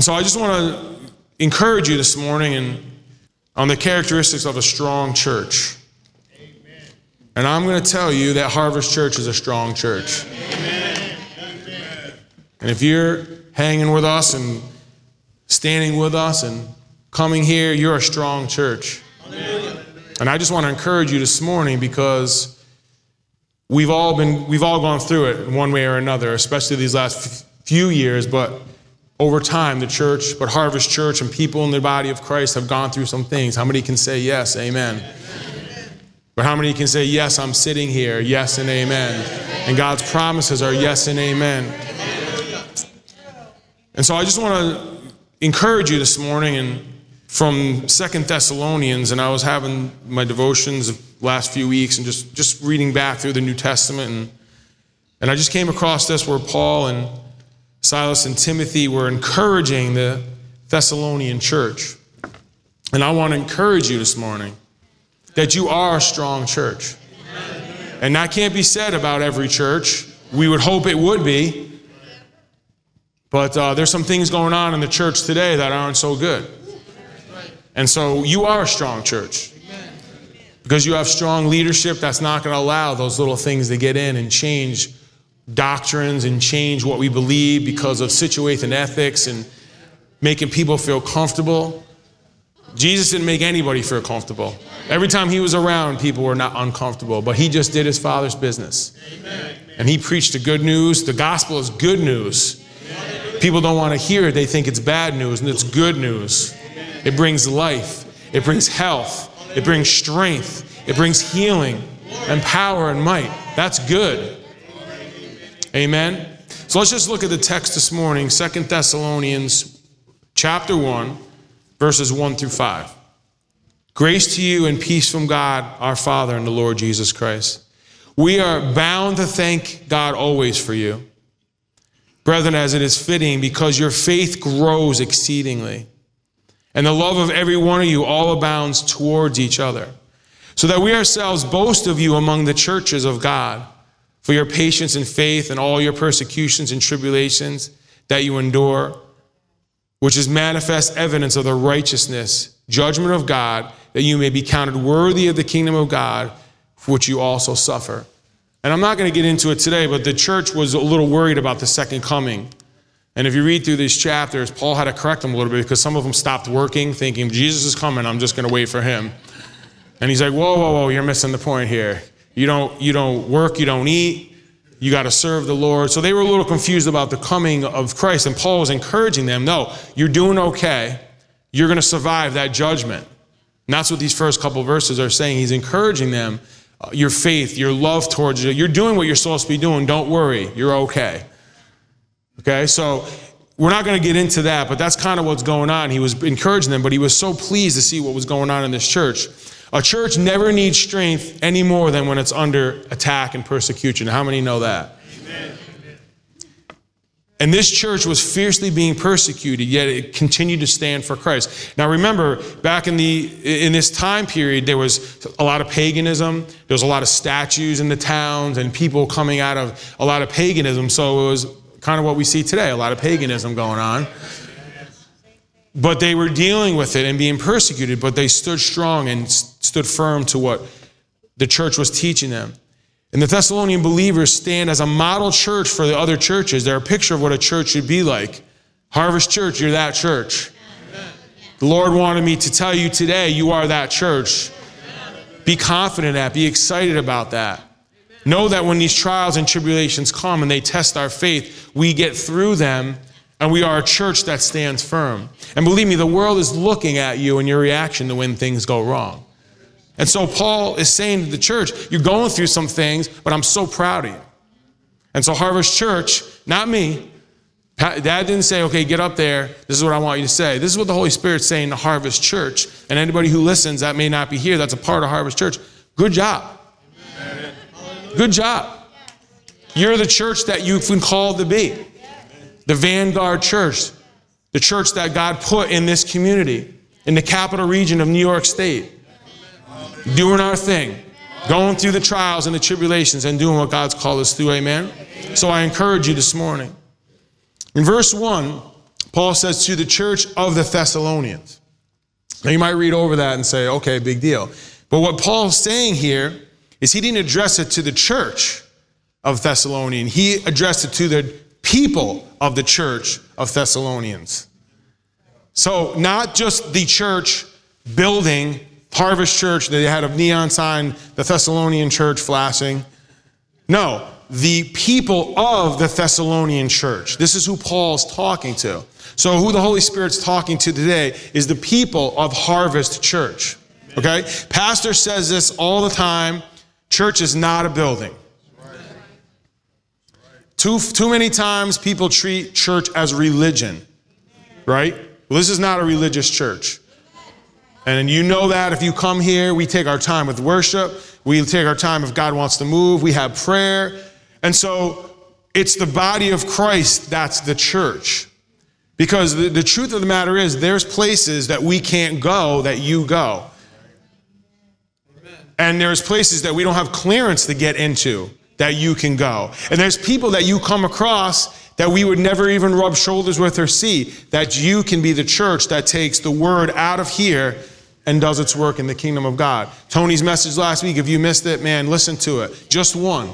And so I just want to encourage you this morning on the characteristics of a strong church. Amen. And I'm going to tell you that Harvest Church is a strong church. Amen. And if you're hanging with us and standing with us and coming here, you're a strong church. Amen. And I just want to encourage you this morning because we've all gone through it in one way or another, especially these last few years, but over time, the church, but Harvest Church and people in the body of Christ have gone through some things. How many can say yes, amen? But how many can say, yes, I'm sitting here, yes and amen? And God's promises are yes and amen. And so I just want to encourage you this morning and from 2 Thessalonians, and I was having my devotions the last few weeks and just reading back through the New Testament, and I just came across this where Paul and Silas and Timothy were encouraging the Thessalonian church. And I want to encourage you this morning that you are a strong church. And that can't be said about every church. We would hope it would be. But there's some things going on in the church today that aren't so good. And so you are a strong church. Because you have strong leadership that's not going to allow those little things to get in and change doctrines and change what we believe because of situation ethics and making people feel comfortable. Jesus didn't make anybody feel comfortable. Every time he was around, people were not uncomfortable, but he just did his Father's business. Amen. And he preached the good news. The gospel is good news. People don't want to hear it. They think it's bad news, and it's good news. It brings life. It brings health. It brings strength. It brings healing and power and might. That's good. Amen. So let's just look at the text this morning, 2 Thessalonians chapter 1, verses 1 through 5. Grace to you and peace from God, our Father, and the Lord Jesus Christ. We are bound to thank God always for you, brethren, as it is fitting, because your faith grows exceedingly, and the love of every one of you all abounds towards each other, so that we ourselves boast of you among the churches of God, for your patience and faith and all your persecutions and tribulations that you endure, which is manifest evidence of the righteousness, judgment of God, that you may be counted worthy of the kingdom of God, for which you also suffer. And I'm not going to get into it today, but the church was a little worried about the second coming. And if you read through these chapters, Paul had to correct them a little bit because some of them stopped working, thinking, Jesus is coming, I'm just going to wait for him. And he's like, whoa, you're missing the point here. You don't work, you don't eat, you got to serve the Lord. So they were a little confused about the coming of Christ, and Paul was encouraging them, no, you're doing okay. You're going to survive that judgment. And that's what these first couple verses are saying. He's encouraging them, your faith, your love towards you. You're doing what you're supposed to be doing. Don't worry, you're okay. Okay, so we're not going to get into that, but that's kind of what's going on. He was encouraging them, but he was so pleased to see what was going on in this church. A church never needs strength any more than when it's under attack and persecution. How many know that? Amen. And this church was fiercely being persecuted, yet it continued to stand for Christ. Now remember, back in this time period, there was a lot of paganism. There was a lot of statues in the towns and people coming out of a lot of paganism. So it was kind of what we see today, a lot of paganism going on. But they were dealing with it and being persecuted, but they stood strong and stood firm to what the church was teaching them. And the Thessalonian believers stand as a model church for the other churches. They're a picture of what a church should be like. Harvest Church, you're that church. The Lord wanted me to tell you today, you are that church. Be confident at, be excited about that. Know that when these trials and tribulations come and they test our faith, we get through them. And we are a church that stands firm. And believe me, the world is looking at you and your reaction to when things go wrong. And so Paul is saying to the church, you're going through some things, but I'm so proud of you. And so Harvest Church, not me, Dad didn't say, okay, get up there. This is what I want you to say. This is what the Holy Spirit's saying to Harvest Church. And anybody who listens that may not be here, that's a part of Harvest Church. Good job. Amen. Good job. You're the church that you've been called to be. The vanguard church, the church that God put in this community, in the capital region of New York State, doing our thing, going through the trials and the tribulations and doing what God's called us to, amen? So I encourage you this morning. In verse 1, Paul says to the church of the Thessalonians. Now you might read over that and say, okay, big deal. But what Paul's saying here is he didn't address it to the church of Thessalonian. He addressed it to the people of the church of Thessalonians. So not just the church building, Harvest Church, they had a neon sign, the Thessalonian church flashing. No, the people of the Thessalonian church. This is who Paul's talking to. So who the Holy Spirit's talking to today is the people of Harvest Church. Okay? Pastor says this all the time. Church is not a building. Too many times people treat church as religion. Right? Well, this is not a religious church. And you know that if you come here, we take our time with worship. We take our time if God wants to move. We have prayer. And so it's the body of Christ that's the church. Because the truth of the matter is there's places that we can't go that you go. And there's places that we don't have clearance to get into that you can go. And there's people that you come across that we would never even rub shoulders with or see, that you can be the church that takes the word out of here and does its work in the kingdom of God. Tony's message last week, if you missed it, man, listen to it. Just one.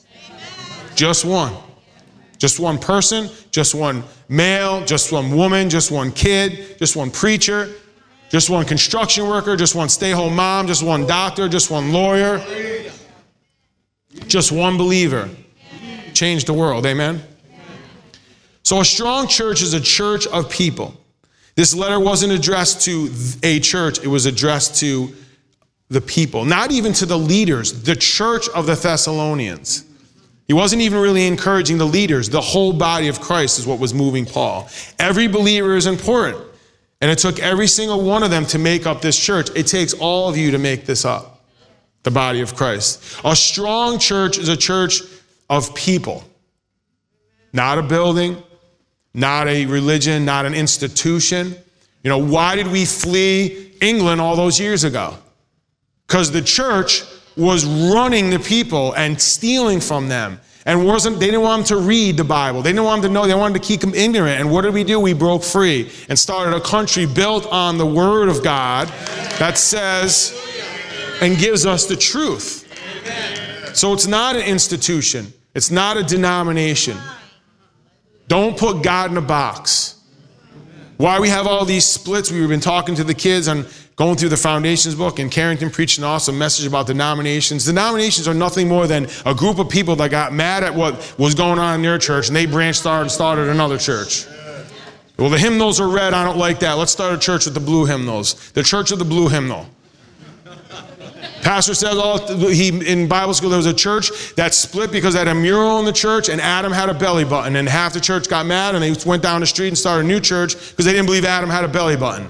Just one. Just one person, just one male, just one woman, just one kid, just one preacher, just one construction worker, just one stay-home mom, just one doctor, just one lawyer, just one believer. Change the world, amen? So a strong church is a church of people. This letter wasn't addressed to a church, it was addressed to the people, not even to the leaders, the church of the Thessalonians. He wasn't even really encouraging the leaders. The whole body of Christ is what was moving Paul. Every believer is important. And it took every single one of them to make up this church. It takes all of you to make this up, the body of Christ. A strong church is a church of people, not a building, not a religion, not an institution. You know, why did we flee England all those years ago? Because the church was running the people and stealing from them. And they didn't want them to read the Bible. They didn't want them to know. They wanted to keep them ignorant. And what did we do? We broke free and started a country built on the Word of God that says and gives us the truth. So it's not an institution. It's not a denomination. Don't put God in a box. Why we have all these splits, we've been talking to the kids on going through the Foundations book, and Carrington preached an awesome message about denominations. Denominations are nothing more than a group of people that got mad at what was going on in their church, and they branched out and started another church. Well, the hymnals are red. I don't like that. Let's start a church with the blue hymnals. The church of the blue hymnal. Pastor says in Bible school there was a church that split because they had a mural in the church and Adam had a belly button, and half the church got mad and they went down the street and started a new church because they didn't believe Adam had a belly button.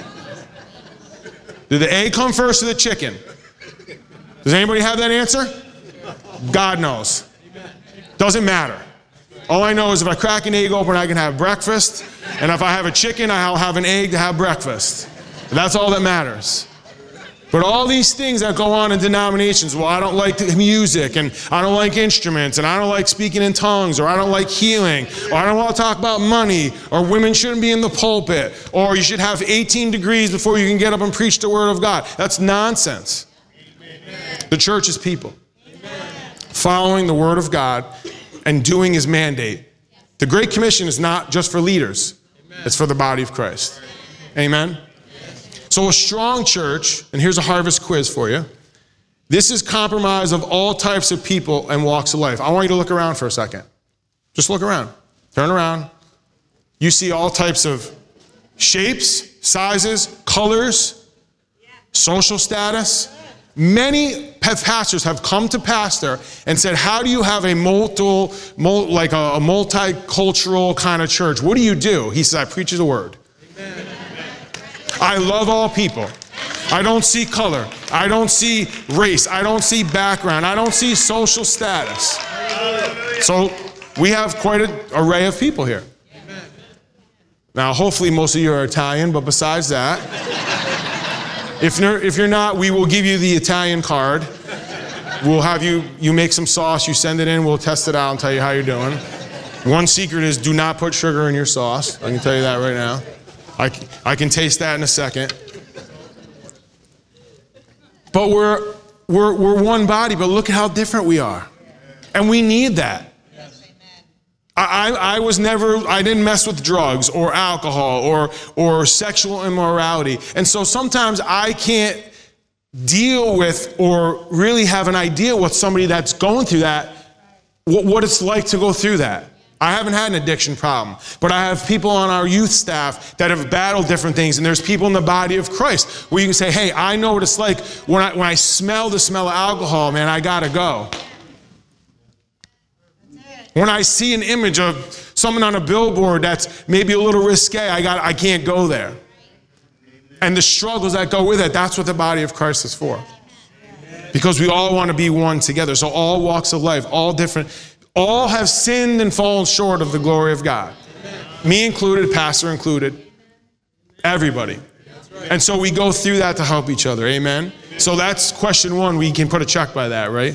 Did the egg come first or the chicken? Does anybody have that answer? God knows. Doesn't matter. All I know is if I crack an egg open, I can have breakfast. And if I have a chicken, I'll have an egg to have breakfast. That's all that matters. But all these things that go on in denominations, well, I don't like music, and I don't like instruments, and I don't like speaking in tongues, or I don't like healing, or I don't want to talk about money, or women shouldn't be in the pulpit, or you should have 18 degrees before you can get up and preach the Word of God. That's nonsense. Amen. The church is people. Amen. Following the Word of God and doing His mandate. The Great Commission is not just for leaders. Amen. It's for the body of Christ. Amen? So a strong church, and here's a harvest quiz for you. This is comprised of all types of people and walks of life. I want you to look around for a second. Just look around. Turn around. You see all types of shapes, sizes, colors, social status. Many pastors have come to pastor and said, how do you have a multicultural kind of church? What do you do? He says, I preach the Word. Amen. I love all people. I don't see color. I don't see race. I don't see background. I don't see social status. So we have quite an array of people here. Now, hopefully most of you are Italian, but besides that, if you're not, we will give you the Italian card. We'll have you make some sauce, you send it in, we'll test it out and tell you how you're doing. One secret is do not put sugar in your sauce. I can tell you that right now. I can taste that in a second. But we're one body, but look at how different we are. And we need that. I didn't mess with drugs or alcohol or sexual immorality. And so sometimes I can't deal with or really have an idea what somebody that's going through that, what it's like to go through that. I haven't had an addiction problem, but I have people on our youth staff that have battled different things, and there's people in the body of Christ where you can say, hey, I know what it's like when I smell the smell of alcohol, man, I gotta go. When I see an image of someone on a billboard that's maybe a little risque, I can't go there. And the struggles that go with it, that's what the body of Christ is for. Because we all want to be one together. So all walks of life, all different, all have sinned and fallen short of the glory of God. Me included, pastor included, everybody. And so we go through that to help each other, amen? So that's question one, we can put a check by that, right?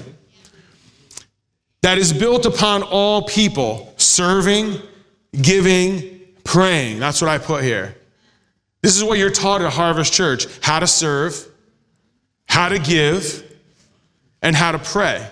That is built upon all people, serving, giving, praying. That's what I put here. This is what you're taught at Harvest Church, how to serve, how to give, and how to pray.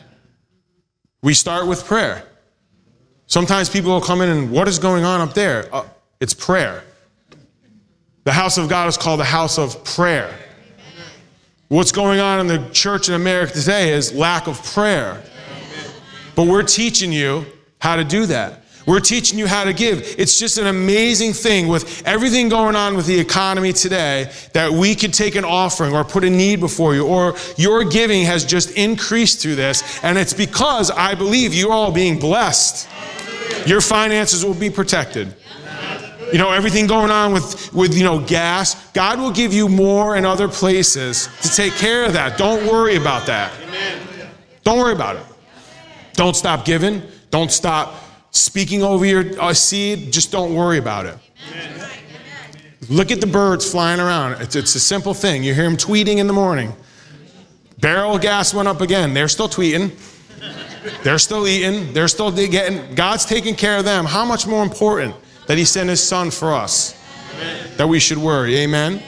We start with prayer. Sometimes people will come in and, what is going on up there? It's prayer. The house of God is called the house of prayer. What's going on in the church in America today is lack of prayer. But we're teaching you how to do that. We're teaching you how to give. It's just an amazing thing with everything going on with the economy today that we could take an offering or put a need before you, or your giving has just increased through this. And it's because I believe you're all being blessed. Your finances will be protected. You know, everything going on with gas, God will give you more in other places to take care of that. Don't worry about that. Don't worry about it. Don't stop giving. Don't stop speaking over your seed. Just don't worry about it. Amen. Look at the birds flying around. It's a simple thing. You hear them tweeting in the morning. Barrel of gas went up again. They're still tweeting. They're still eating. They're still getting. God's taking care of them. How much more important that he sent his son for us? Amen. That we should worry. Amen?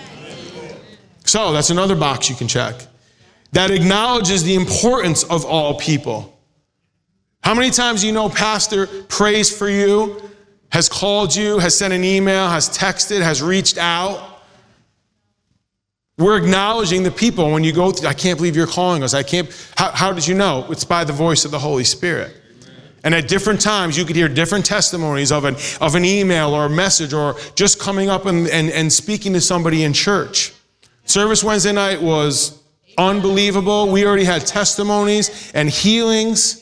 So that's another box you can check. That acknowledges the importance of all people. How many times pastor prays for you, has called you, has sent an email, has texted, has reached out? We're acknowledging the people. When you go through, I can't believe you're calling us. How did you know? It's by the voice of the Holy Spirit. And at different times, you could hear different testimonies of an email or a message or just coming up and speaking to somebody in church. Service Wednesday night was unbelievable. We already had testimonies and healings.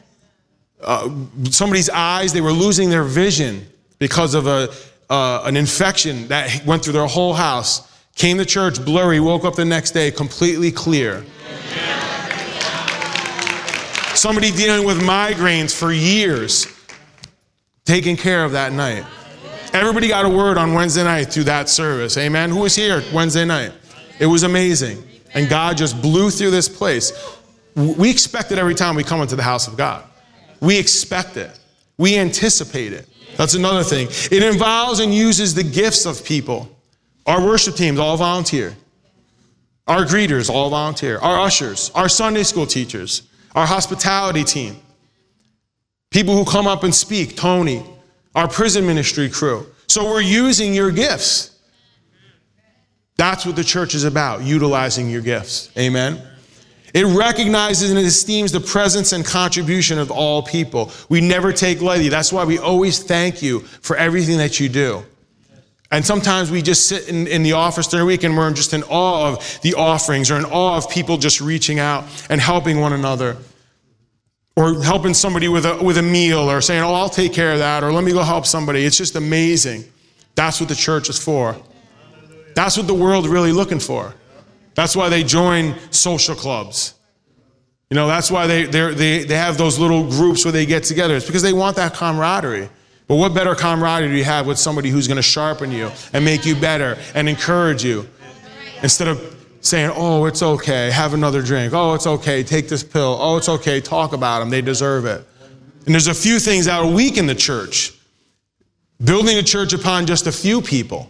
Somebody's eyes, they were losing their vision because of an infection that went through their whole house. Came to church blurry, woke up the next day completely clear. Somebody dealing with migraines for years, taking care of that night. Everybody got a word on Wednesday night through that service. Amen. Who was here Wednesday night? It was amazing. And God just blew through this place. We expect it every time we come into the house of God. We expect it. We anticipate it. That's another thing. It involves and uses the gifts of people. Our worship teams all volunteer. Our greeters all volunteer. Our ushers, our Sunday school teachers, our hospitality team. People who come up and speak, Tony, our prison ministry crew. So we're using your gifts. That's what the church is about, utilizing your gifts. Amen. It recognizes and esteems the presence and contribution of all people. We never take lightly. That's why we always thank you for everything that you do. And sometimes we just sit in the office during the week and we're just in awe of the offerings or in awe of people just reaching out and helping one another. Or helping somebody with a meal or saying, oh, I'll take care of that, or let me go help somebody. It's just amazing. That's what the church is for. That's what the world's really looking for. That's why they join social clubs. That's why they have those little groups where they get together. It's because they want that camaraderie. But what better camaraderie do you have with somebody who's going to sharpen you and make you better and encourage you? Instead of saying, oh, it's okay, have another drink. Oh, it's okay, take this pill. Oh, it's okay, talk about them. They deserve it. And there's a few things that will weaken the church. Building a church upon just a few people.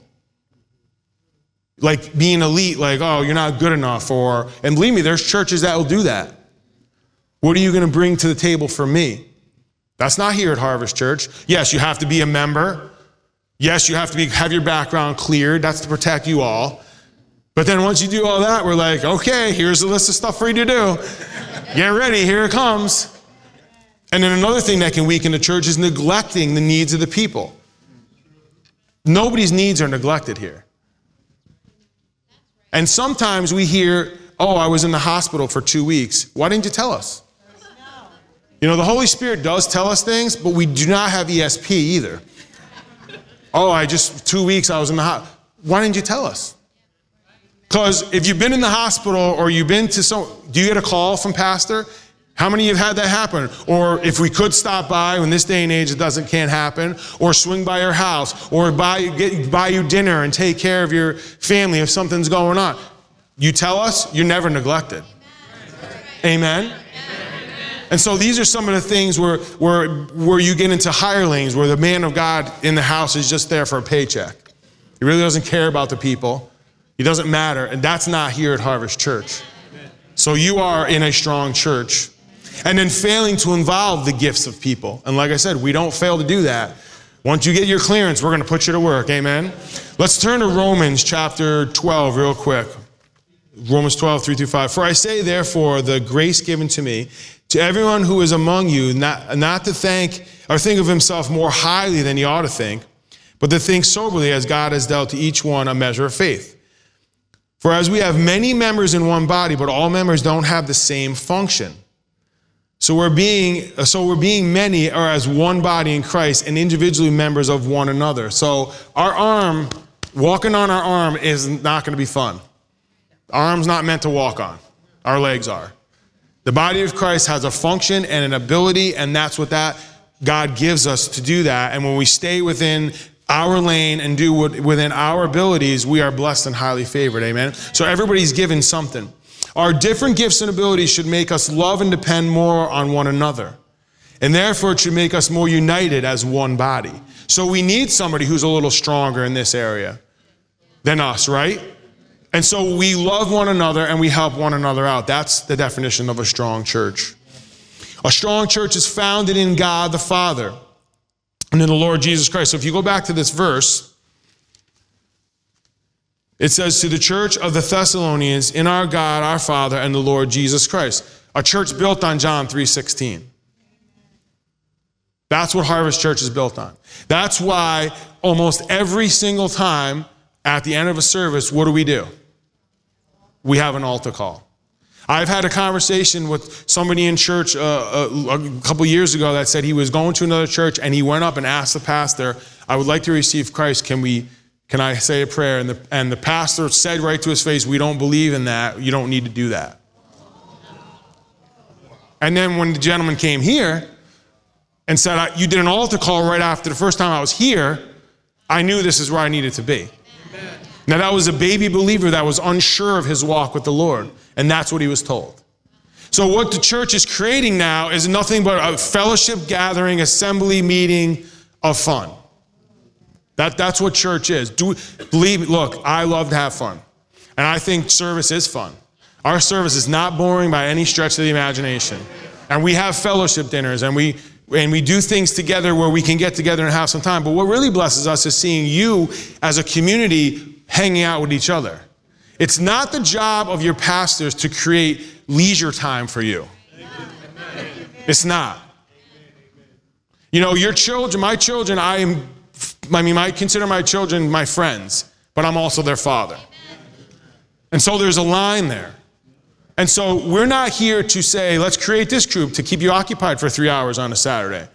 Like being elite, like, oh, you're not good enough. And believe me, there's churches that will do that. What are you going to bring to the table for me? That's not here at Harvest Church. Yes, you have to be a member. Yes, you have to have your background cleared. That's to protect you all. But then once you do all that, we're like, okay, here's a list of stuff for you to do. Get ready, here it comes. And then another thing that can weaken the church is neglecting the needs of the people. Nobody's needs are neglected here. And sometimes we hear, oh, I was in the hospital for 2 weeks. Why didn't you tell us? You know, the Holy Spirit does tell us things, but we do not have ESP either. Oh, 2 weeks I was in the hospital. Why didn't you tell us? Because if you've been in the hospital or you've been to do you get a call from pastor? How many of you have had that happen? Or if we could stop by, in this day and age it can't happen, or swing by your house, or buy you dinner and take care of your family if something's going on. You tell us, you're never neglected. Amen? And so these are some of the things where you get into hirelings, where the man of God in the house is just there for a paycheck. He really doesn't care about the people. He doesn't matter, and that's not here at Harvest Church. So you are in a strong church. And then failing to involve the gifts of people. And like I said, we don't fail to do that. Once you get your clearance, we're going to put you to work. Amen? Let's turn to Romans chapter 12 real quick. Romans 12, 3-5. For I say, therefore, the grace given to me, to everyone who is among you, not to think or think of himself more highly than he ought to think, but to think soberly as God has dealt to each one a measure of faith. For as we have many members in one body, but all members don't have the same function. So we're being many are as one body in Christ and individually members of one another. So walking on our arm is not going to be fun. Our arm's not meant to walk on. Our legs are. The body of Christ has a function and an ability, and that's what God gives us to do that. And when we stay within our lane and do within our abilities, we are blessed and highly favored. Amen. So everybody's given something. Our different gifts and abilities should make us love and depend more on one another. And therefore, it should make us more united as one body. So we need somebody who's a little stronger in this area than us, right? And so we love one another and we help one another out. That's the definition of a strong church. A strong church is founded in God the Father and in the Lord Jesus Christ. So if you go back to this verse, it says, to the church of the Thessalonians, in our God, our Father, and the Lord Jesus Christ. A church built on John 3:16. That's what Harvest Church is built on. That's why almost every single time at the end of a service, what do? We have an altar call. I've had a conversation with somebody in church a couple years ago that said he was going to another church and he went up and asked the pastor, I would like to receive Christ. Can I say a prayer? And the pastor said right to his face, we don't believe in that. You don't need to do that. And then when the gentleman came here and said, you did an altar call right after the first time I was here, I knew this is where I needed to be. Amen. Now that was a baby believer that was unsure of his walk with the Lord. And that's what he was told. So what the church is creating now is nothing but a fellowship gathering, assembly meeting of fun. That's what church is. Look, I love to have fun. And I think service is fun. Our service is not boring by any stretch of the imagination. And we have fellowship dinners and we do things together where we can get together and have some time. But what really blesses us is seeing you as a community hanging out with each other. It's not the job of your pastors to create leisure time for you. It's not. You know, your children, my children, I consider my children my friends, but I'm also their father. And so there's a line there. And so we're not here to say, let's create this group to keep you occupied for 3 hours on a Saturday.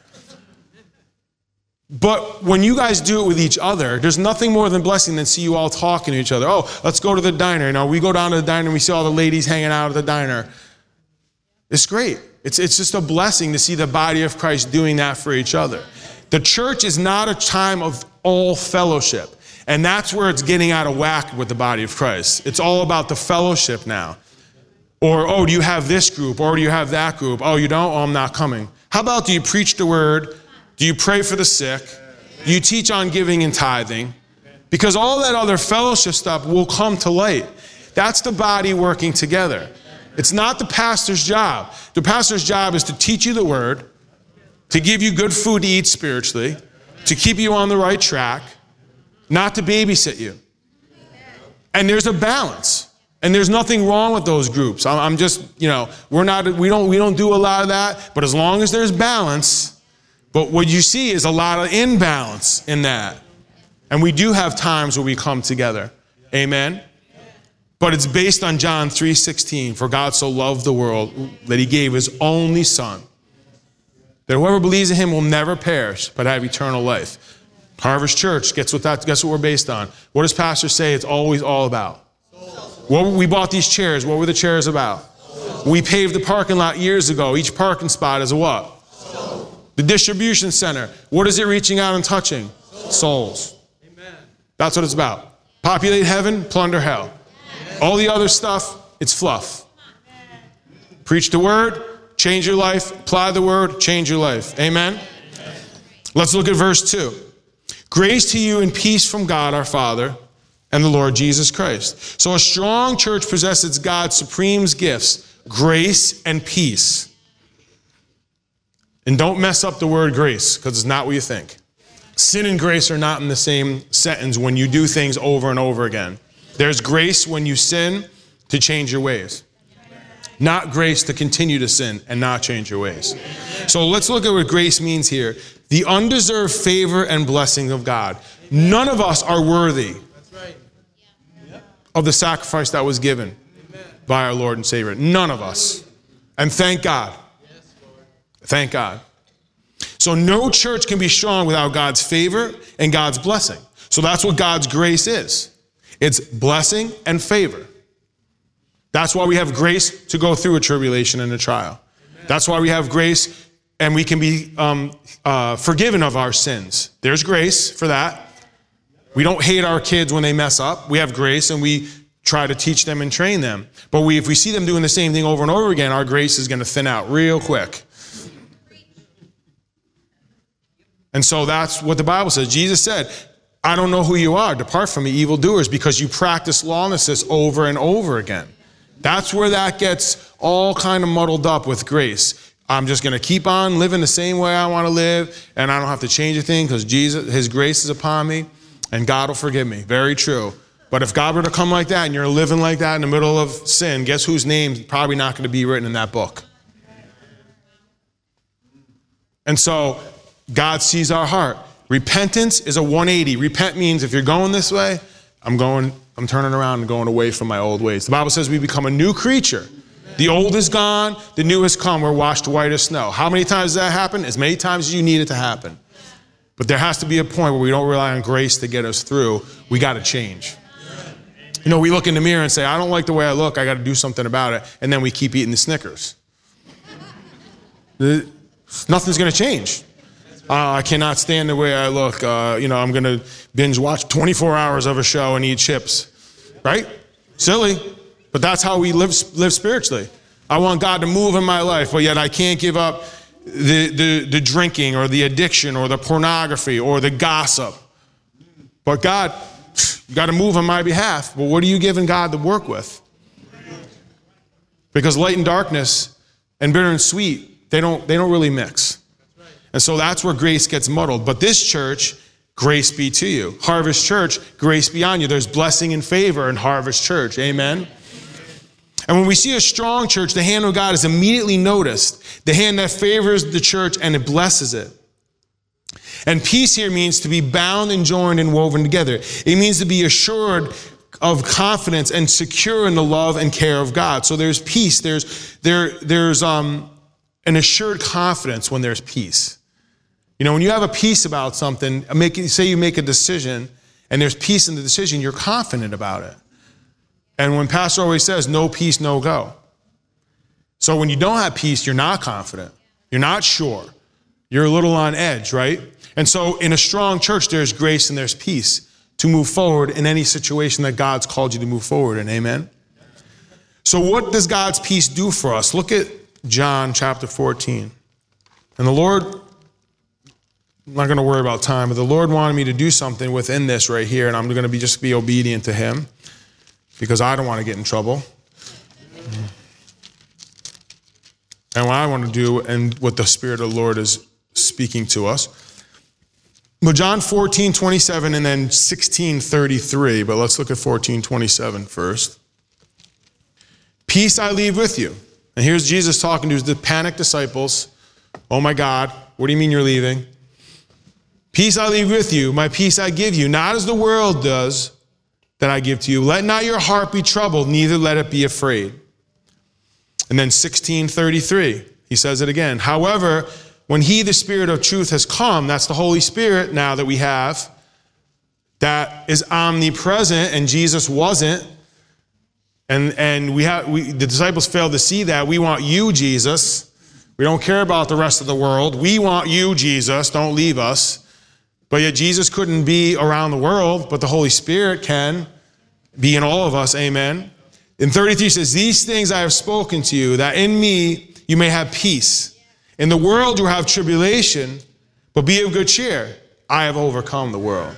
But when you guys do it with each other, there's nothing more than blessing than see you all talking to each other. Oh, let's go to the diner. You know, we go down to the diner and we see all the ladies hanging out at the diner. It's great. It's just a blessing to see the body of Christ doing that for each other. The church is not a time of all fellowship. And that's where it's getting out of whack with the body of Christ. It's all about the fellowship now. Or, oh, do you have this group? Or do you have that group? Oh, you don't? Oh, I'm not coming. How about, do you preach the word? Do you pray for the sick? Do you teach on giving and tithing? Because all that other fellowship stuff will come to light. That's the body working together. It's not the pastor's job. The pastor's job is to teach you the word, to give you good food to eat spiritually, to keep you on the right track, not to babysit you. And there's a balance. And there's nothing wrong with those groups. I'm just, we don't do a lot of that, but as long as there's balance, but what you see is a lot of imbalance in that. And we do have times where we come together. Amen. But it's based on John 3:16. For God so loved the world that he gave his only son, that whoever believes in him will never perish, but have eternal life. Harvest Church, guess what we're based on? What does pastor say it's always all about? We bought these chairs. What were the chairs about? We paved the parking lot years ago. Each parking spot is a what? The distribution center. What is it reaching out and touching? Souls. That's what it's about. Populate heaven, plunder hell. All the other stuff, it's fluff. Preach the word, change your life. Apply the word, change your life. Amen? Let's look at verse 2. Grace to you and peace from God our Father and the Lord Jesus Christ. So a strong church possesses God's supreme gifts, grace and peace. And don't mess up the word grace, because it's not what you think. Sin and grace are not in the same sentence when you do things over and over again. There's grace when you sin to change your ways. Not grace to continue to sin and not change your ways. So let's look at what grace means here. The undeserved favor and blessing of God. None of us are worthy of the sacrifice that was given by our Lord and Savior. None of us. And thank God. Thank God. So no church can be strong without God's favor and God's blessing. So that's what God's grace is. It's blessing and favor. That's why we have grace to go through a tribulation and a trial. That's why we have grace and we can be forgiven of our sins. There's grace for that. We don't hate our kids when they mess up. We have grace and we try to teach them and train them. But if we see them doing the same thing over and over again, our grace is going to thin out real quick. And so that's what the Bible says. Jesus said, I don't know who you are. Depart from me, evildoers, because you practice lawlessness over and over again. That's where that gets all kind of muddled up with grace. I'm just going to keep on living the same way I want to live, and I don't have to change a thing because Jesus, his grace is upon me, and God will forgive me. Very true. But if God were to come like that and you're living like that in the middle of sin, guess whose name's probably not going to be written in that book? And so God sees our heart. Repentance is a 180. Repent means if you're going this way, I'm turning around and going away from my old ways. The Bible says we become a new creature. The old is gone, the new has come. We're washed white as snow. How many times does that happen? As many times as you need it to happen. But there has to be a point where we don't rely on grace to get us through. We got to change. We look in the mirror and say, I don't like the way I look. I got to do something about it. And then we keep eating the Snickers. Nothing's going to change. I cannot stand the way I look. I'm going to binge watch 24 hours of a show and eat chips. Right? Silly. But that's how we live spiritually. I want God to move in my life, but yet I can't give up the drinking or the addiction or the pornography or the gossip. But God, you got to move on my behalf. Well, what are you giving God to work with? Because light and darkness and bitter and sweet, they don't really mix. And so that's where grace gets muddled. But this church, grace be to you. Harvest Church, grace be on you. There's blessing and favor in Harvest Church. Amen. And when we see a strong church, the hand of God is immediately noticed. The hand that favors the church and it blesses it. And peace here means to be bound and joined and woven together. It means to be assured of confidence and secure in the love and care of God. So there's peace. There's an assured confidence when there's peace. When you have a peace about something, say you make a decision and there's peace in the decision, you're confident about it. And when Pastor always says, no peace, no go. So when you don't have peace, you're not confident. You're not sure. You're a little on edge, right? And so in a strong church, there's grace and there's peace to move forward in any situation that God's called you to move forward in. Amen? So what does God's peace do for us? Look at John chapter 14. And the Lord, I'm not going to worry about time, but the Lord wanted me to do something within this right here, and I'm going to just be obedient to him because I don't want to get in trouble. And what I want to do and what the Spirit of the Lord is speaking to us. But John 14:27 and then 16:33, but let's look at 14:27 first. Peace I leave with you. And here's Jesus talking to the panicked disciples. Oh my God, what do you mean you're leaving? Peace I leave with you, my peace I give you, not as the world does that I give to you. Let not your heart be troubled, neither let it be afraid. And then 16:33, he says it again. However, when he, the Spirit of truth, has come, that's the Holy Spirit now that we have, that is omnipresent, and Jesus wasn't. And the disciples failed to see that. We want you, Jesus. We don't care about the rest of the world. We want you, Jesus. Don't leave us. But yet Jesus couldn't be around the world, but the Holy Spirit can be in all of us. Amen. In 33 says, these things I have spoken to you, that in me you may have peace. In the world you have tribulation, but be of good cheer. I have overcome the world.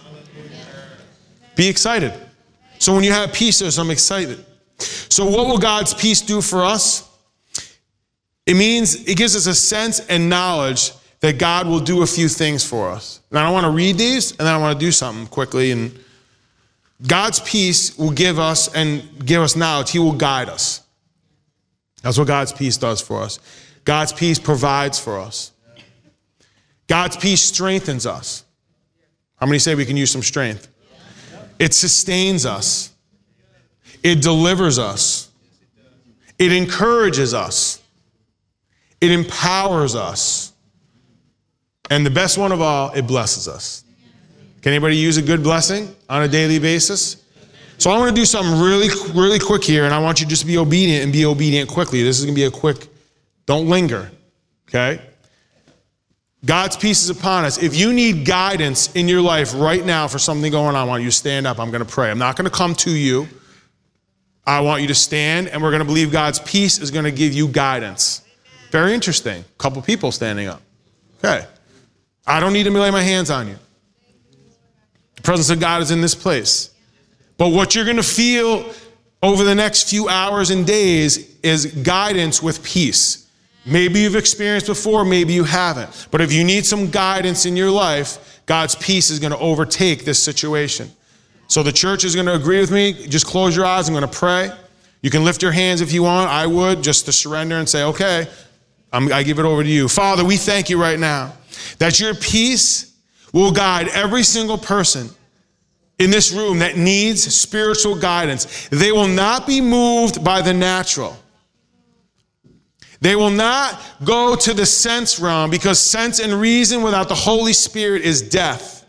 Be excited. So when you have peace, there's some excitement. So what will God's peace do for us? It means it gives us a sense and knowledge that God will do a few things for us. Now I want to read these, and then I want to do something quickly. And God's peace will give us knowledge. He will guide us. That's what God's peace does for us. God's peace provides for us. God's peace strengthens us. How many say we can use some strength? It sustains us. It delivers us. It encourages us. It empowers us. And the best one of all, it blesses us. Can anybody use a good blessing on a daily basis? So I want to do something really, really quick here, and I want you to just be obedient and be obedient quickly. This is going to be a quick, don't linger, okay? God's peace is upon us. If you need guidance in your life right now for something going on, I want you to stand up. I'm going to pray. I'm not going to come to you. I want you to stand, and we're going to believe God's peace is going to give you guidance. Very interesting. A couple people standing up. Okay. I don't need to lay my hands on you. The presence of God is in this place. But what you're going to feel over the next few hours and days is guidance with peace. Maybe you've experienced before, maybe you haven't. But if you need some guidance in your life, God's peace is going to overtake this situation. So the church is going to agree with me. Just close your eyes. I'm going to pray. You can lift your hands if you want. I would, just to surrender and say, okay, I give it over to you. Father, we thank you right now that your peace will guide every single person in this room that needs spiritual guidance. They will not be moved by the natural. They will not go to the sense realm, because sense and reason without the Holy Spirit is death.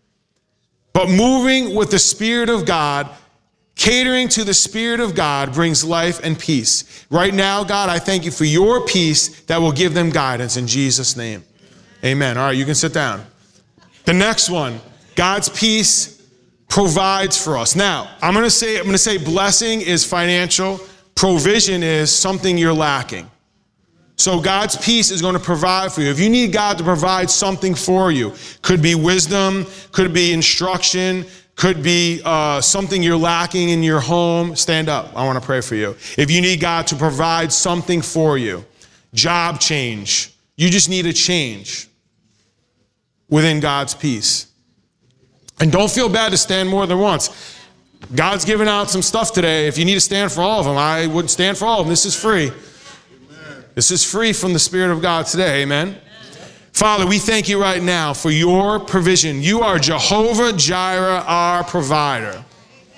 But moving with the Spirit of God, catering to the Spirit of God, brings life and peace. Right now, God, I thank you for your peace that will give them guidance in Jesus' name. Amen. All right, you can sit down. The next one, God's peace provides for us. Now, I'm going to say blessing is financial, provision is something you're lacking. So God's peace is going to provide for you. If you need God to provide something for you, could be wisdom, could be instruction, could be something you're lacking in your home, stand up. I want to pray for you. If you need God to provide something for you, job change, you just need a change within God's peace. And don't feel bad to stand more than once. God's giving out some stuff today. If you need to stand for all of them, I would stand for all of them. This is free. Amen. This is free from the Spirit of God today. Amen. Amen. Father, we thank you right now for your provision. You are Jehovah Jireh, our provider. Amen.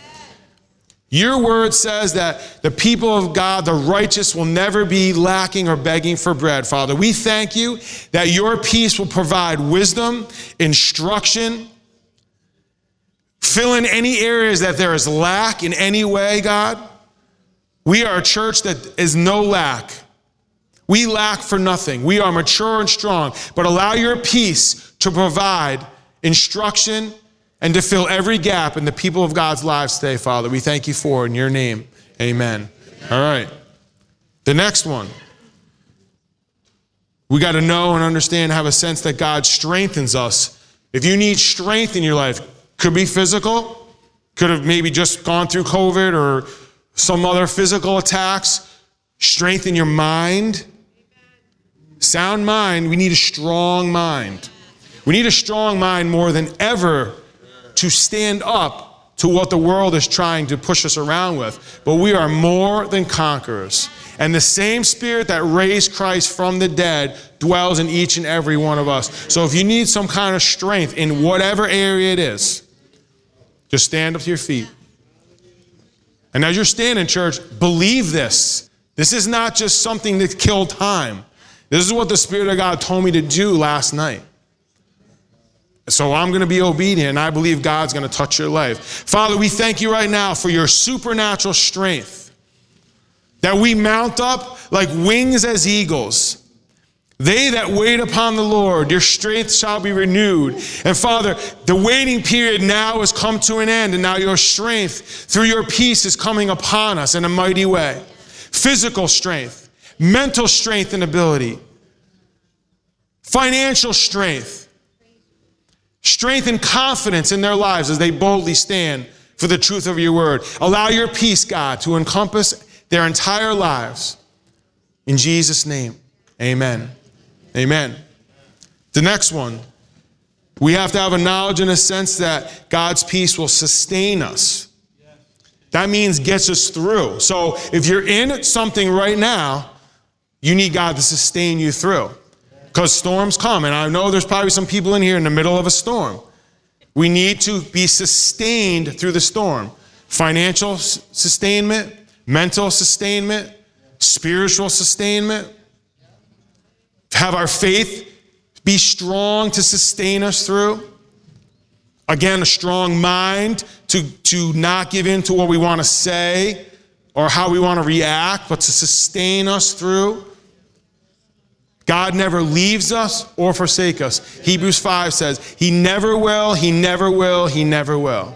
Your word says that the people of God, the righteous, will never be lacking or begging for bread. Father, we thank you that your peace will provide wisdom, instruction, fill in any areas that there is lack in any way, God. We are a church that is no lack. We lack for nothing. We are mature and strong, but allow your peace to provide instruction and to fill every gap in the people of God's lives today, Father. We thank you for it in your name. Amen. All right. The next one. We got to know and understand, have a sense that God strengthens us. If you need strength in your life, could be physical, could have maybe just gone through COVID or some other physical attacks. Strengthen your mind. Sound mind. We need a strong mind. We need a strong mind more than ever to stand up to what the world is trying to push us around with. But we are more than conquerors. And the same Spirit that raised Christ from the dead dwells in each and every one of us. So if you need some kind of strength in whatever area it is, just stand up to your feet. And as you're standing, church, believe this. This is not just something to kill time. This is what the Spirit of God told me to do last night. So I'm going to be obedient, and I believe God's going to touch your life. Father, we thank you right now for your supernatural strength, that we mount up like wings as eagles. They that wait upon the Lord, your strength shall be renewed. And Father, the waiting period now has come to an end, and now your strength through your peace is coming upon us in a mighty way. Physical strength, mental strength and ability, financial strength, strength and confidence in their lives as they boldly stand for the truth of your word. Allow your peace, God, to encompass their entire lives. In Jesus' name, amen. Amen. The next one, we have to have a knowledge and a sense that God's peace will sustain us. That means gets us through. So if you're in something right now, you need God to sustain you through. Because storms come, and I know there's probably some people in here in the middle of a storm. We need to be sustained through the storm. Financial sustainment, mental sustainment, spiritual sustainment. Have our faith be strong to sustain us through. Again, a strong mind to not give in to what we want to say or how we want to react, but to sustain us through. God never leaves us or forsakes us. Hebrews 5 says, he never will, he never will, he never will.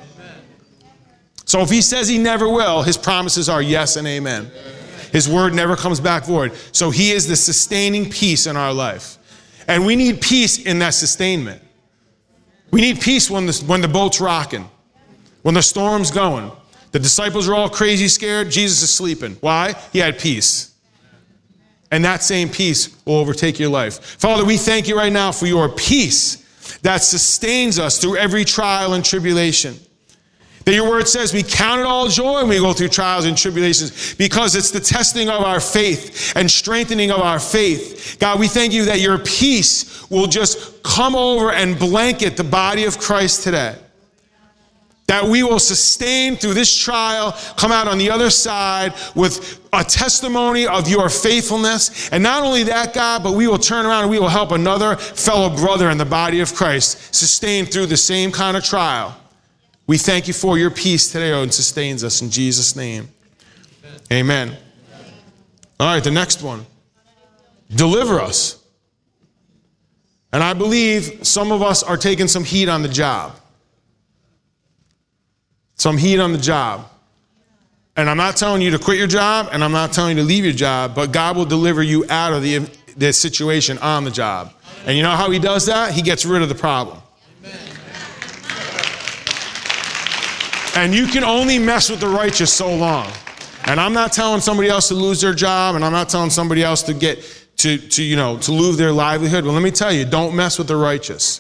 So if he says he never will, his promises are yes and amen. His word never comes back void. So he is the sustaining peace in our life. And we need peace in that sustainment. We need peace when the boat's rocking, when the storm's going. The disciples are all crazy scared. Jesus is sleeping. Why? He had peace. And that same peace will overtake your life. Father, we thank you right now for your peace that sustains us through every trial and tribulation. That your word says we count it all joy when we go through trials and tribulations, because it's the testing of our faith and strengthening of our faith. God, we thank you that your peace will just come over and blanket the body of Christ today. That we will sustain through this trial, come out on the other side with a testimony of your faithfulness. And not only that, God, but we will turn around and we will help another fellow brother in the body of Christ sustain through the same kind of trial. We thank you for your peace today, and sustains us in Jesus' name. Amen. All right, the next one. Deliver us. And I believe some of us are taking some heat on the job. Some heat on the job. And I'm not telling you to quit your job, and I'm not telling you to leave your job, but God will deliver you out of the situation on the job. And you know how he does that? He gets rid of the problem. And you can only mess with the righteous so long. And I'm not telling somebody else to lose their job, and I'm not telling somebody else to get to lose their livelihood. Well, let me tell you, don't mess with the righteous.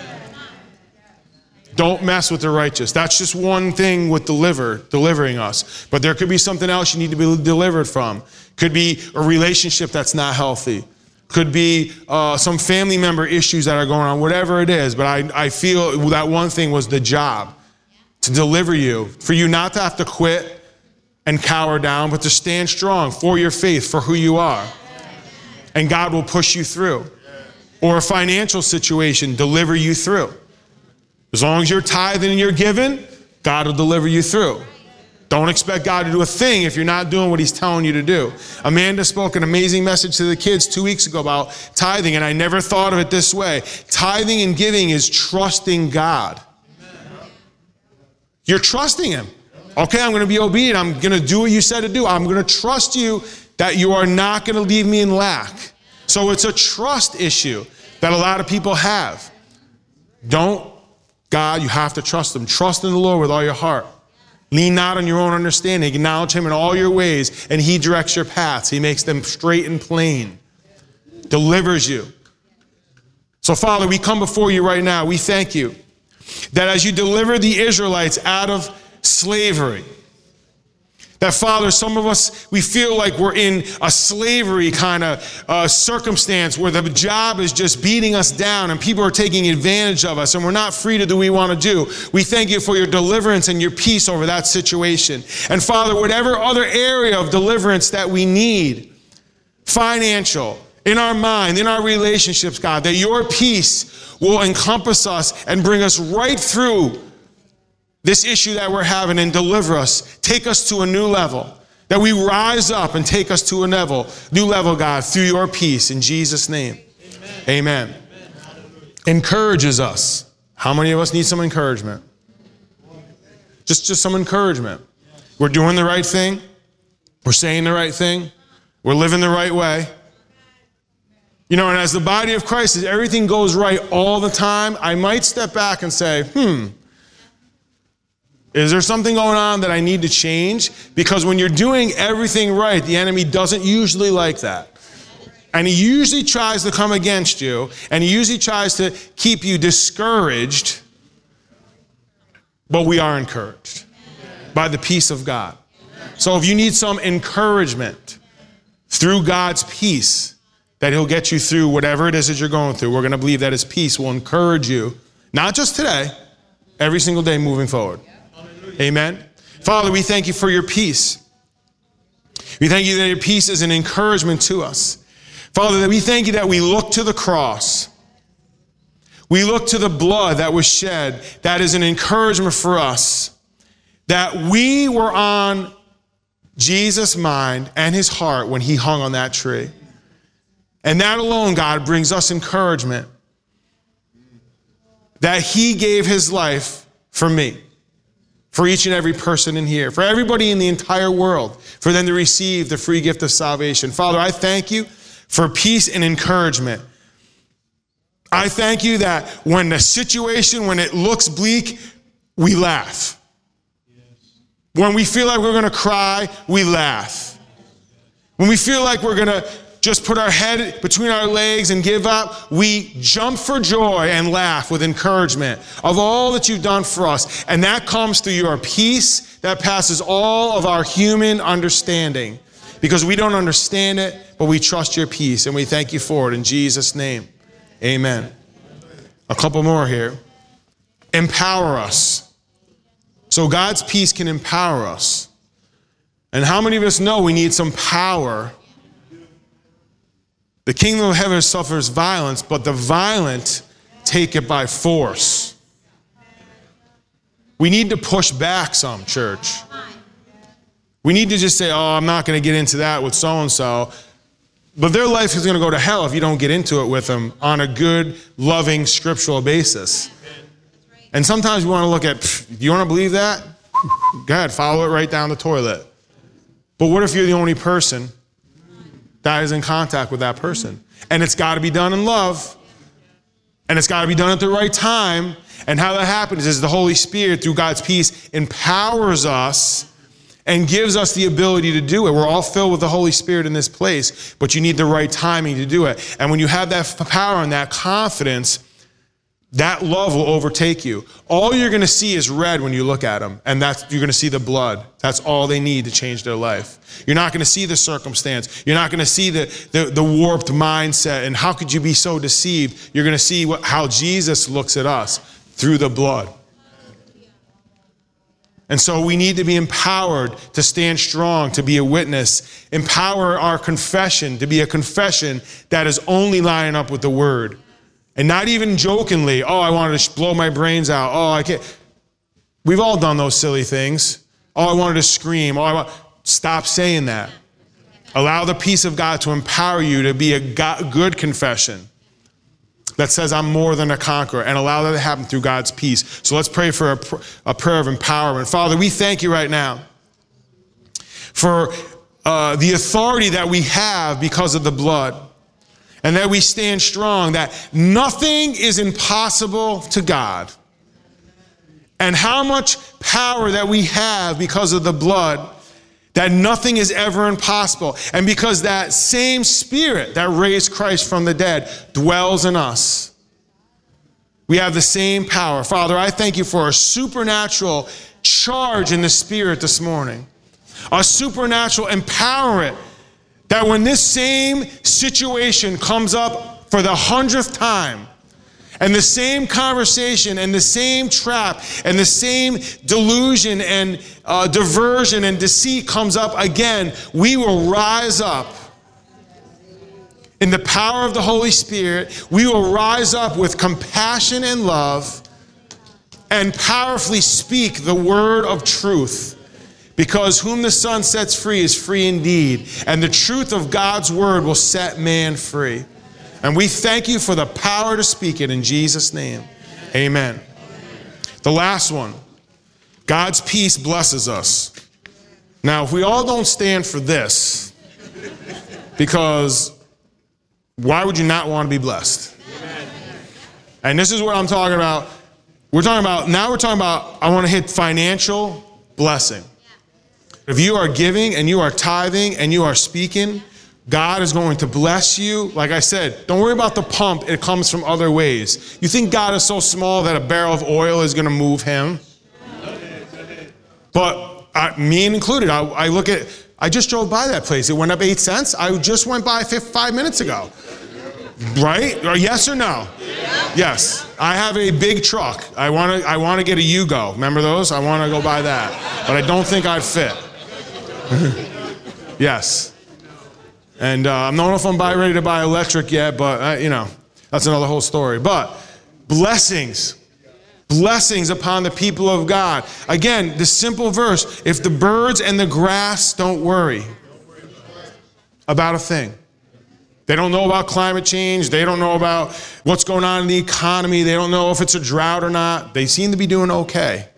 Don't mess with the righteous. That's just one thing with delivering us. But there could be something else you need to be delivered from. Could be a relationship that's not healthy. Could be some family member issues that are going on, whatever it is. But I feel that one thing was the job. To deliver you, for you not to have to quit and cower down, but to stand strong for your faith, for who you are. And God will push you through. Or a financial situation, deliver you through. As long as you're tithing and you're giving, God will deliver you through. Don't expect God to do a thing if you're not doing what he's telling you to do. Amanda spoke an amazing message to the kids 2 weeks ago about tithing, and I never thought of it this way. Tithing and giving is trusting God. You're trusting him. Okay, I'm going to be obedient. I'm going to do what you said to do. I'm going to trust you that you are not going to leave me in lack. So it's a trust issue that a lot of people have. God, you have to trust him. Trust in the Lord with all your heart. Lean not on your own understanding. Acknowledge him in all your ways, and he directs your paths. He makes them straight and plain. Delivers you. So, Father, we come before you right now. We thank you that as you deliver the Israelites out of slavery, that, Father, some of us, we feel like we're in a slavery kind of circumstance where the job is just beating us down and people are taking advantage of us and we're not free to do what we want to do. We thank you for your deliverance and your peace over that situation. And, Father, whatever other area of deliverance that we need, financial, in our mind, in our relationships, God, that your peace will encompass us and bring us right through this issue that we're having and deliver us, take us to a new level, that we rise up and take us to a new level, God, through your peace in Jesus' name. Amen. Amen. Encourages us. How many of us need some encouragement? Just some encouragement. We're doing the right thing. We're saying the right thing. We're living the right way. You know, and as the body of Christ, as everything goes right all the time, I might step back and say, is there something going on that I need to change? Because when you're doing everything right, the enemy doesn't usually like that. And he usually tries to come against you, and he usually tries to keep you discouraged, but we are encouraged by the peace of God. So if you need some encouragement through God's peace, that he'll get you through whatever it is that you're going through, we're going to believe that his peace will encourage you, not just today, every single day moving forward. Amen. Father, we thank you for your peace. We thank you that your peace is an encouragement to us. Father, that we thank you that we look to the cross. We look to the blood that was shed. That is an encouragement for us. That we were on Jesus' mind and his heart when he hung on that tree. And that alone, God, brings us encouragement. That he gave his life for me. For each and every person in here, for everybody in the entire world, for them to receive the free gift of salvation. Father, I thank you for peace and encouragement. I thank you that when the situation, when it looks bleak, we laugh. When we feel like we're going to cry, we laugh. When we feel like we're going to just put our head between our legs and give up, we jump for joy and laugh with encouragement of all that you've done for us. And that comes through your peace that passes all of our human understanding. Because we don't understand it, but we trust your peace, and we thank you for it in Jesus' name. Amen. A couple more here. Empower us. So God's peace can empower us. And how many of us know we need some power? The kingdom of heaven suffers violence, but the violent take it by force. We need to push back some, church. We need to just say, I'm not going to get into that with so-and-so. But their life is going to go to hell if you don't get into it with them on a good, loving, scriptural basis. And sometimes we want to look at, do you want to believe that? Go ahead, follow it right down the toilet. But what if you're the only person that is in contact with that person? And it's got to be done in love. And it's got to be done at the right time. And how that happens is the Holy Spirit, through God's peace, empowers us and gives us the ability to do it. We're all filled with the Holy Spirit in this place, but you need the right timing to do it. And when you have that power and that confidence, that love will overtake you. All you're going to see is red when you look at them, and you're going to see the blood. That's all they need to change their life. You're not going to see the circumstance. You're not going to see the warped mindset, and how could you be so deceived? You're going to see how Jesus looks at us through the blood. And so we need to be empowered to stand strong, to be a witness. Empower our confession to be a confession that is only lining up with the word. And not even jokingly, I wanted to blow my brains out. I can't. We've all done those silly things. I wanted to scream. Stop saying that. Allow the peace of God to empower you to be a good confession that says, I'm more than a conqueror, and allow that to happen through God's peace. So let's pray for a prayer of empowerment. Father, we thank you right now for the authority that we have because of the blood. and that we stand strong, that nothing is impossible to God. And how much power that we have because of the blood, that nothing is ever impossible. And because that same Spirit that raised Christ from the dead dwells in us, we have the same power. Father, I thank you for a supernatural charge in the Spirit this morning, a supernatural empowerment, that when this same situation comes up for the 100th time, and the same conversation and the same trap and the same delusion and diversion and deceit comes up again, we will rise up in the power of the Holy Spirit. We will rise up with compassion and love and powerfully speak the word of truth. Because whom the Son sets free is free indeed. And the truth of God's word will set man free. And we thank you for the power to speak it in Jesus' name. Amen. The last one. God's peace blesses us. Now, if we all don't stand for this, because why would you not want to be blessed? And this is what I'm talking about. We're talking about, I want to hit financial blessing. If you are giving and you are tithing and you are speaking, God is going to bless you. Like I said, don't worry about the pump. It comes from other ways. You think God is so small that a barrel of oil is going to move him? But me included, I just drove by that place. It went up 8 cents. I just went by 5 minutes ago. Right? Or yes or no? Yes. I have a big truck. I want to get a Yugo. Remember those? I want to go buy that. But I don't think I'd fit. Yes. And I don't know if I'm ready to buy electric yet, but that's another whole story. But blessings upon the people of God. Again, the simple verse, if the birds and the grass don't worry about a thing. They don't know about climate change. They don't know about what's going on in the economy. They don't know if it's a drought or not. They seem to be doing okay.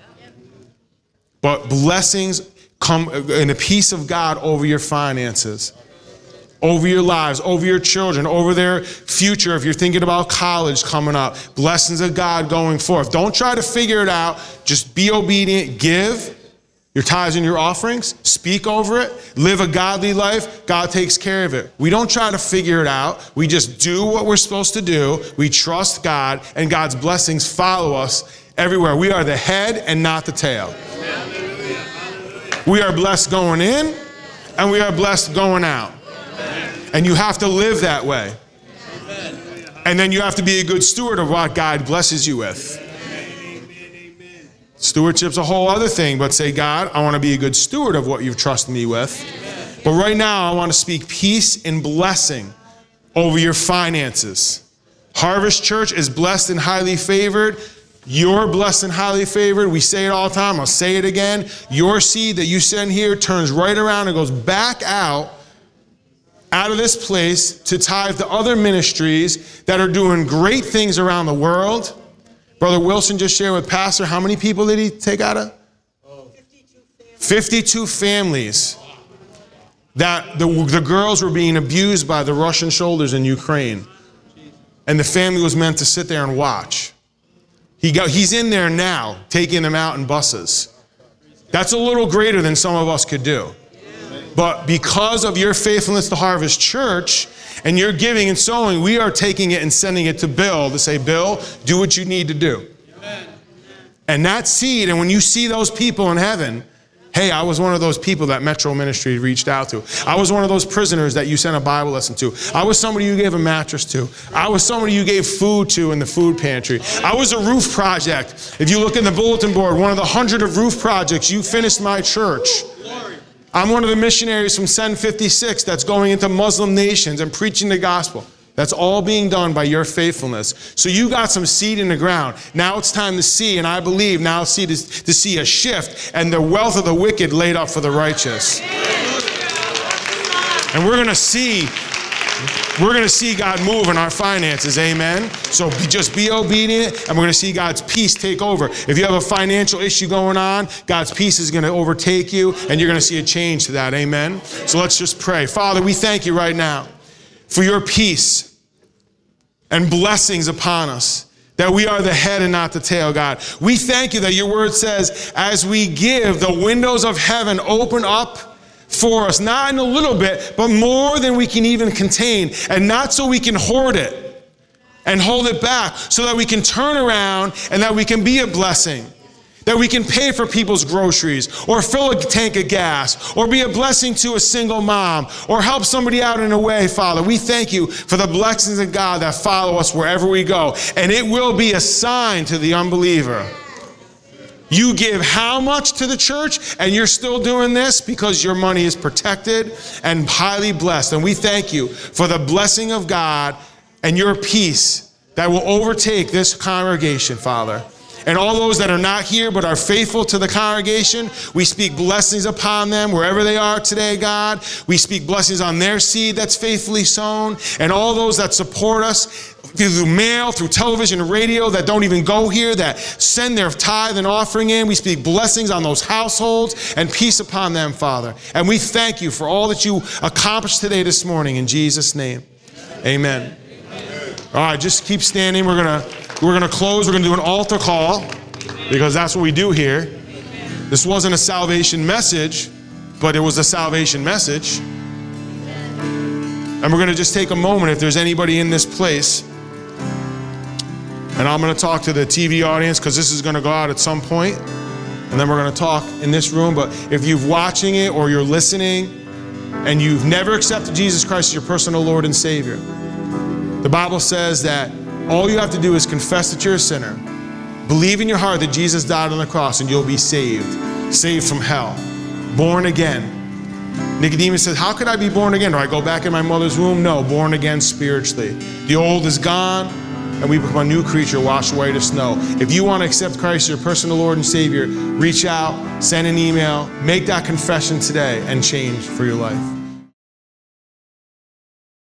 But blessings come in the peace of God over your finances, over your lives, over your children, over their future. If you're thinking about college coming up, blessings of God going forth. Don't try to figure it out. Just be obedient. Give your tithes and your offerings. Speak over it. Live a godly life. God takes care of it. We don't try to figure it out. We just do what we're supposed to do. We trust God, and God's blessings follow us everywhere. We are the head and not the tail. We are blessed going in, and we are blessed going out. And you have to live that way. And then you have to be a good steward of what God blesses you with. Stewardship's a whole other thing, but say, God, I want to be a good steward of what you've trusted me with. But right now, I want to speak peace and blessing over your finances. Harvest Church is blessed and highly favored. You're blessed and highly favored. We say it all the time. I'll say it again. Your seed that you send here turns right around and goes back out of this place to tithe to other ministries that are doing great things around the world. Brother Wilson just shared with Pastor, how many people did he take out of? 52 families. That the girls were being abused by the Russian soldiers in Ukraine. And the family was meant to sit there and watch. He's in there now, taking them out in buses. That's a little greater than some of us could do. But because of your faithfulness to Harvest Church and your giving and sowing, we are taking it and sending it to Bill to say, Bill, do what you need to do. Amen. And that seed, and when you see those people in heaven, hey, I was one of those people that Metro Ministry reached out to. I was one of those prisoners that you sent a Bible lesson to. I was somebody you gave a mattress to. I was somebody you gave food to in the food pantry. I was a roof project. If you look in the bulletin board, one of the 100 of roof projects, you finished my church. I'm one of the missionaries from Send 56 that's going into Muslim nations and preaching the gospel. That's all being done by your faithfulness. So you got some seed in the ground. Now it's time to see, and I believe now to see a shift and the wealth of the wicked laid up for the righteous. And we're going to see God move in our finances, amen? So just be obedient, and we're going to see God's peace take over. If you have a financial issue going on, God's peace is going to overtake you, and you're going to see a change to that, amen? So let's just pray. Father, we thank you right now. for your peace and blessings upon us, that we are the head and not the tail, God. We thank you that your word says, as we give, the windows of heaven open up for us, not in a little bit, but more than we can even contain, and not so we can hoard it and hold it back, so that we can turn around and that we can be a blessing. That we can pay for people's groceries, or fill a tank of gas, or be a blessing to a single mom, or help somebody out in a way, Father. We thank you for the blessings of God that follow us wherever we go. And it will be a sign to the unbeliever. You give how much to the church, and you're still doing this because your money is protected and highly blessed. And we thank you for the blessing of God and your peace that will overtake this congregation, Father. And all those that are not here but are faithful to the congregation, we speak blessings upon them wherever they are today, God. We speak blessings on their seed that's faithfully sown. And all those that support us through mail, through television, radio, that don't even go here, that send their tithe and offering in. We speak blessings on those households and peace upon them, Father. And we thank you for all that you accomplished today, this morning, in Jesus' name. Amen. All right, just keep standing. We're gonna close. We're gonna do an altar call, because that's what we do here. This wasn't a salvation message, but it was a salvation message. And we're gonna just take a moment, if there's anybody in this place, and I'm gonna talk to the TV audience, because this is gonna go out at some point, and then we're gonna talk in this room. But if you're watching it or you're listening and you've never accepted Jesus Christ as your personal Lord and Savior, the Bible says that all you have to do is confess that you're a sinner, believe in your heart that Jesus died on the cross, and you'll be saved from hell, born again. Nicodemus says, how could I be born again? Do I go back in my mother's womb? No, born again spiritually. The old is gone, and we become a new creature, washed away to snow. If you want to accept Christ as your personal Lord and Savior, reach out, send an email, make that confession today, and change for your life.